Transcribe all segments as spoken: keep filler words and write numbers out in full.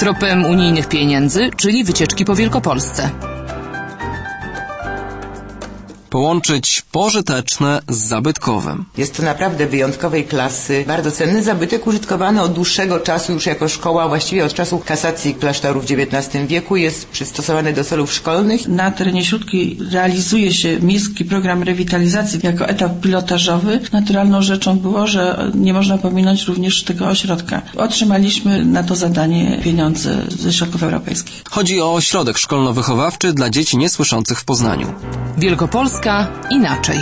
Tropem unijnych pieniędzy, czyli wycieczki po Wielkopolsce. Połączyć pożyteczne z zabytkowym. Jest to naprawdę wyjątkowej klasy, bardzo cenny zabytek, użytkowany od dłuższego czasu już jako szkoła, właściwie od czasu kasacji klasztoru w dziewiętnastym wieku, jest przystosowany do celów szkolnych. Na terenie Śródki realizuje się miejski program rewitalizacji jako etap pilotażowy. Naturalną rzeczą było, że nie można pominąć również tego ośrodka. Otrzymaliśmy na to zadanie pieniądze ze środków europejskich. Chodzi o ośrodek szkolno-wychowawczy dla dzieci niesłyszących w Poznaniu. Wielkopolska inaczej.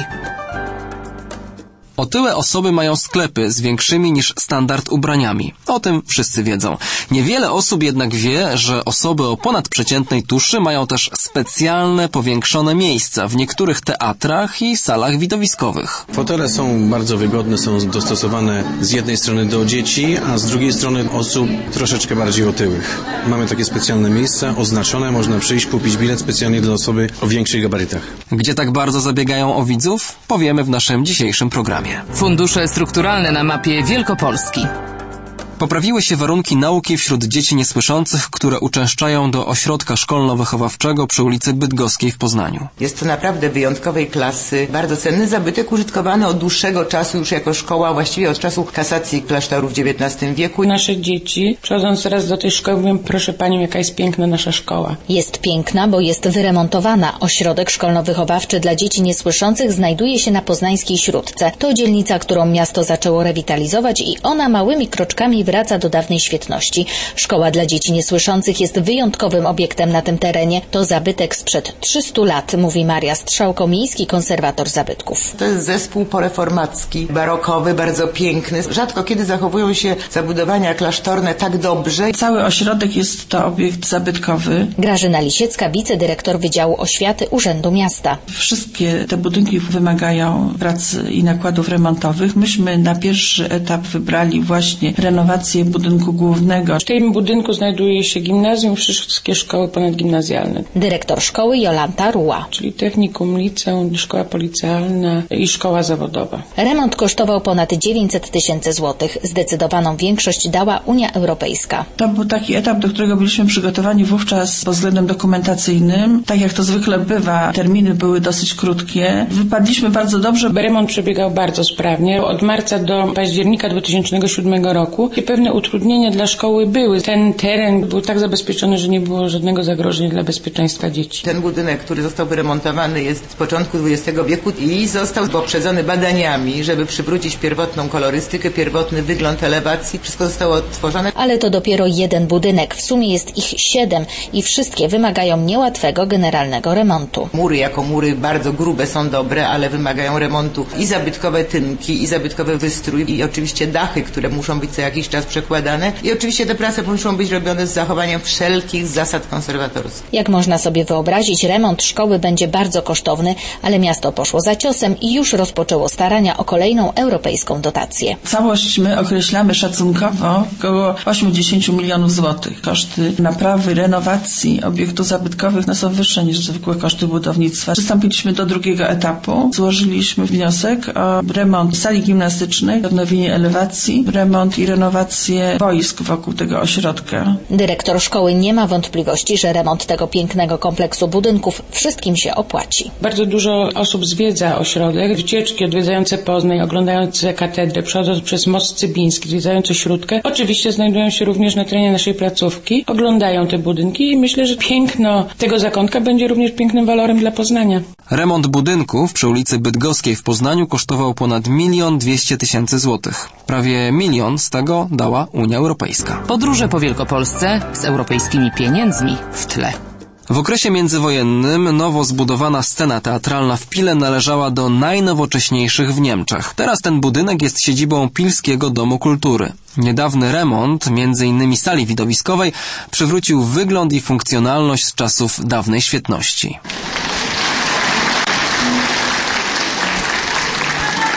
Otyłe osoby mają sklepy z większymi niż standard ubraniami. O tym wszyscy wiedzą. Niewiele osób jednak wie, że osoby o ponadprzeciętnej tuszy mają też specjalne, powiększone miejsca w niektórych teatrach i salach widowiskowych. Fotele są bardzo wygodne, są dostosowane z jednej strony do dzieci, a z drugiej strony osób troszeczkę bardziej otyłych. Mamy takie specjalne miejsca oznaczone, można przyjść, kupić bilet specjalnie dla osoby o większych gabarytach. Gdzie tak bardzo zabiegają o widzów? Powiemy w naszym dzisiejszym programie. Fundusze strukturalne na mapie Wielkopolski. Poprawiły się warunki nauki wśród dzieci niesłyszących, które uczęszczają do ośrodka szkolno-wychowawczego przy ulicy Bydgoskiej w Poznaniu. Jest to naprawdę wyjątkowej klasy, bardzo cenny zabytek, użytkowany od dłuższego czasu już jako szkoła, właściwie od czasu kasacji klasztoru w dziewiętnastym wieku. Nasze dzieci, przychodząc teraz do tej szkoły, mówią: proszę Panią, jaka jest piękna nasza szkoła. Jest piękna, bo jest wyremontowana. Ośrodek szkolno-wychowawczy dla dzieci niesłyszących znajduje się na poznańskiej Śródce. To dzielnica, którą miasto zaczęło rewitalizować i ona małymi kroczkami wraca do dawnej świetności. Szkoła dla dzieci niesłyszących jest wyjątkowym obiektem na tym terenie. To zabytek sprzed trzystu lat, mówi Maria Strzałko, miejski konserwator zabytków. To jest zespół poreformacki, barokowy, bardzo piękny. Rzadko kiedy zachowują się zabudowania klasztorne tak dobrze. Cały ośrodek jest to obiekt zabytkowy. Grażyna Lisiecka, wicedyrektor Wydziału Oświaty Urzędu Miasta. Wszystkie te budynki wymagają prac i nakładów remontowych. Myśmy na pierwszy etap wybrali właśnie renowację budynku głównego. W tym budynku znajduje się gimnazjum, wszystkie szkoły ponadgimnazjalne. Dyrektor szkoły Jolanta Ruła. Czyli technikum, liceum, szkoła policjalna i szkoła zawodowa. Remont kosztował ponad dziewięćset tysięcy złotych. Zdecydowaną większość dała Unia Europejska. To był taki etap, do którego byliśmy przygotowani wówczas pod względem dokumentacyjnym. Tak jak to zwykle bywa, terminy były dosyć krótkie. Wypadliśmy bardzo dobrze. Remont przebiegał bardzo sprawnie. Od marca do października dwa tysiące siódmego roku i pewne utrudnienia dla szkoły były. Ten teren był tak zabezpieczony, że nie było żadnego zagrożenia dla bezpieczeństwa dzieci. Ten budynek, który został wyremontowany, jest z początku dwudziestego wieku i został poprzedzony badaniami, żeby przywrócić pierwotną kolorystykę, pierwotny wygląd elewacji. Wszystko zostało odtworzone. Ale to dopiero jeden budynek. W sumie jest ich siedem i wszystkie wymagają niełatwego generalnego remontu. Mury jako mury bardzo grube są dobre, ale wymagają remontu i zabytkowe tynki, i zabytkowy wystrój, i oczywiście dachy, które muszą być co jakiś czas przekładane. I oczywiście te prace muszą być robione z zachowaniem wszelkich zasad konserwatorskich. Jak można sobie wyobrazić, remont szkoły będzie bardzo kosztowny, ale miasto poszło za ciosem i już rozpoczęło starania o kolejną europejską dotację. Całość my określamy szacunkowo około osiemdziesiąt milionów złotych. Koszty naprawy, renowacji obiektów zabytkowych no, są wyższe niż zwykłe koszty budownictwa. Przystąpiliśmy do drugiego etapu. Złożyliśmy wniosek o remont sali gimnastycznej, odnowienie elewacji, remont i renowację boisk wokół tego ośrodka. Dyrektor szkoły nie ma wątpliwości, że remont tego pięknego kompleksu budynków wszystkim się opłaci. Bardzo dużo osób zwiedza ośrodek. Wycieczki odwiedzające Poznań, oglądające katedrę, przechodząc przez Most Cybiński, odwiedzające Śródkę. Oczywiście znajdują się również na terenie naszej placówki, oglądają te budynki i myślę, że piękno tego zakątka będzie również pięknym walorem dla Poznania. Remont budynków przy ulicy Bydgoskiej w Poznaniu kosztował ponad milion dwieście tysięcy złotych. Prawie milion z tego dała Unia Europejska. Podróże po Wielkopolsce z europejskimi pieniędzmi w tle. W okresie międzywojennym nowo zbudowana scena teatralna w Pile należała do najnowocześniejszych w Niemczech. Teraz ten budynek jest siedzibą Pilskiego Domu Kultury. Niedawny remont, między innymi sali widowiskowej, przywrócił wygląd i funkcjonalność z czasów dawnej świetności.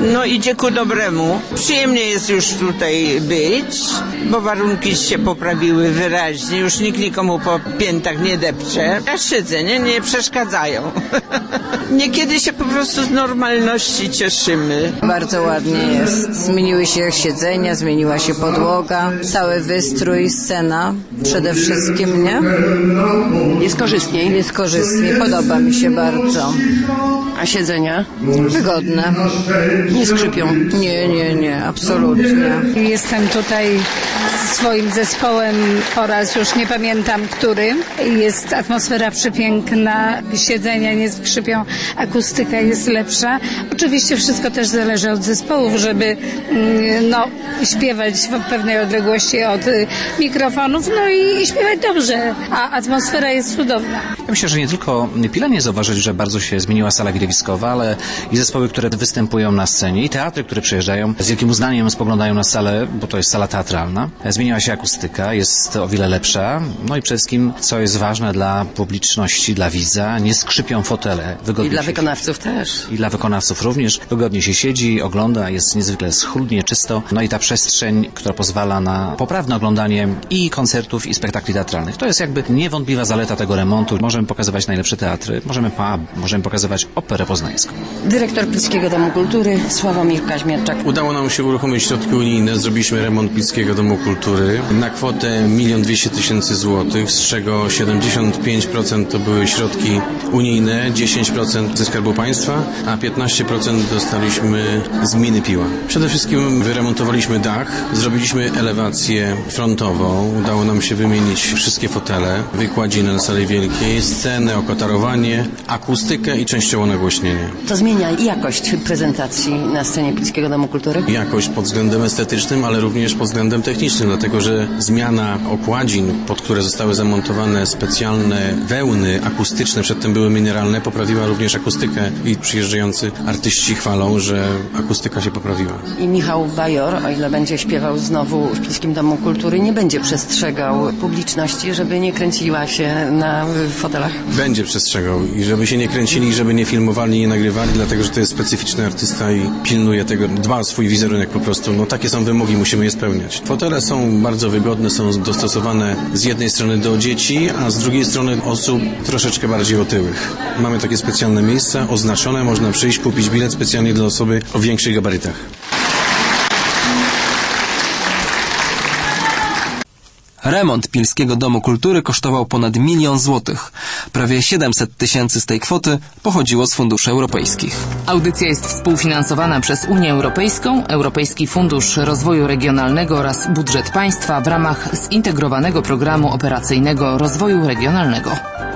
No idzie ku dobremu. Przyjemnie jest już tutaj być, bo warunki się poprawiły wyraźnie. Już nikt nikomu po piętach nie depcze. A siedzenie nie przeszkadzają. Niekiedy się po prostu z normalności cieszymy. Bardzo ładnie jest. Zmieniły się siedzenia, zmieniła się podłoga, cały wystrój, scena. Przede wszystkim, nie? Jest korzystniej? Jest korzystniej. Podoba mi się bardzo. A siedzenia? Wygodne. Nie skrzypią? Nie, nie, nie. Absolutnie. Jestem tutaj z swoim zespołem po raz już nie pamiętam który. Jest atmosfera przepiękna, siedzenia nie skrzypią, akustyka jest lepsza. Oczywiście wszystko też zależy od zespołów, żeby no, śpiewać w pewnej odległości od mikrofonów, no i, i śpiewać dobrze, a atmosfera jest cudowna. Ja myślę, że nie tylko pilanie zauważyć, że bardzo się zmieniła sala widowiskowa, ale i zespoły, które występują na scenie, i teatry, które przyjeżdżają, z jakim uznaniem spoglądają na salę, bo to jest sala teatralna. Zmieniła się akustyka, jest o wiele lepsza, no i przede wszystkim, co jest ważne dla publiczności, dla widza, nie skrzypią fotele. Wygodnie I dla się... wykonawców też. I dla wykonawców również. Wygodnie się siedzi, ogląda, jest niezwykle schludnie, czysto. No i ta przestrzeń, która pozwala na poprawne oglądanie i koncertów, i spektakli teatralnych. To jest jakby niewątpliwa zaleta tego remontu. Możemy pokazywać najlepsze teatry, możemy pub, możemy pokazywać operę poznańską. Dyrektor Pilskiego Domu Kultury Sławomir Kaźmierczak. Udało nam się uruchomić środki unijne. Zrobiliśmy remont Pilskiego Domu Kultury na kwotę milion dwieście tysięcy złotych, z czego siedemdziesiąt pięć procent to były środki unijne, dziesięć procent ze Skarbu Państwa, a piętnaście procent dostaliśmy z gminy Piła. Przede wszystkim wyremontowaliśmy dach, zrobiliśmy elewację frontową, udało nam się wymienić wszystkie fotele, wykładziny na sali wielkiej, scenę, okatarowanie, akustykę i częściowo nagłośnienie. To zmienia jakość prezentacji na scenie Pilskiego Domu Kultury? Jakość pod względem estetycznym, ale również pod względem technicznym, dlatego że zmiana okładzin, pod które zostały zamontowane specjalne wełny akustyczne, przedtem były mineralne, poprawiła również akustykę i przyjeżdżający artyści chwalą, że akustyka się poprawiła. I Michał Bajor, o ile będzie śpiewał znowu w Pilskim Domu Kultury, nie będzie przestrzegał publiczności, żeby nie kręciła się na fotelach? Będzie przestrzegał i żeby się nie kręcili, żeby nie filmowali, nie nagrywali, dlatego że to jest specyficzny artysta i pilnuje tego, dba o swój wizerunek po prostu. No takie są wymogi, musimy je spełniać. Fotele są bardzo wygodne, są dostosowane z jednej strony do dzieci, a z drugiej strony osób troszeczkę bardziej otyłych. Mamy takie specjalne miejsca oznaczone, można przyjść, kupić bilet specjalnie dla osoby o większych gabarytach. Remont Pilskiego Domu Kultury kosztował ponad milion złotych. Prawie siedemset tysięcy z tej kwoty pochodziło z funduszy europejskich. Audycja jest współfinansowana przez Unię Europejską, Europejski Fundusz Rozwoju Regionalnego oraz budżet państwa w ramach zintegrowanego programu operacyjnego rozwoju regionalnego.